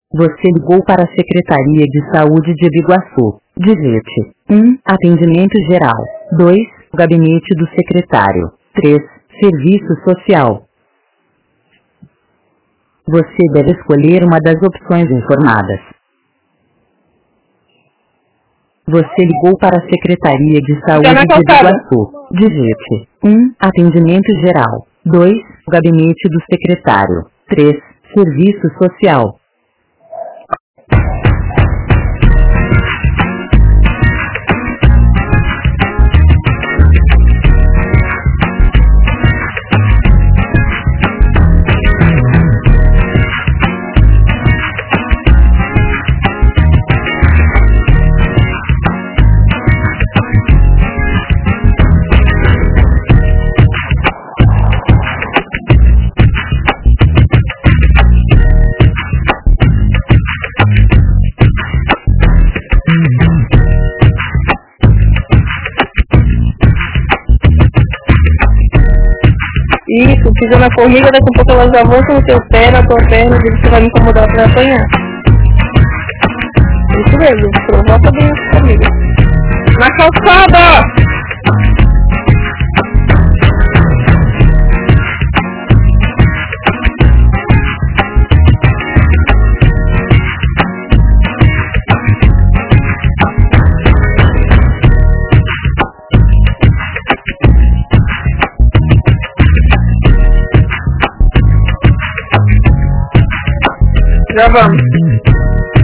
Você ligou para a Secretaria de Saúde de Biguaçu. Digite 1. Atendimento geral. 2. Gabinete do secretário. 3. Serviço social. Você deve escolher uma das opções informadas. Você ligou para a Secretaria de Saúde de Biguaçu. Digite 1. Atendimento geral. 2. Gabinete do secretário. 3. Serviço social. Isso, pisando na formiga, daqui a pouco elas já voltam no teu pé, na tua perna, e você vai me incomodar pra apanhar. Isso mesmo, provoca bem as formigas. Na calçada! Já vamos.